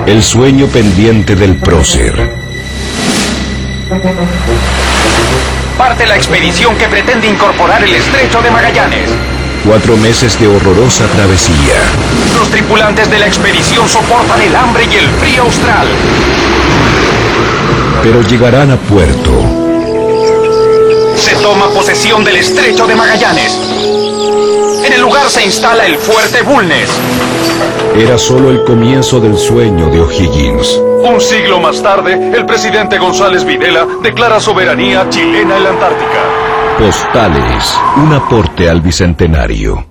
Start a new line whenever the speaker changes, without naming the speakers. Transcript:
El sueño pendiente del prócer.
Parte la expedición que pretende incorporar el Estrecho de Magallanes.
4 meses de horrorosa travesía.
Los tripulantes de la expedición soportan el hambre y el frío austral.
Pero llegarán a puerto.
Se toma posesión del Estrecho de Magallanes. En el lugar se instala el Fuerte Bulnes.
Era solo el comienzo del sueño de O'Higgins.
Un siglo más tarde, el presidente González Videla declara soberanía chilena en la Antártica.
Postales, un aporte al Bicentenario.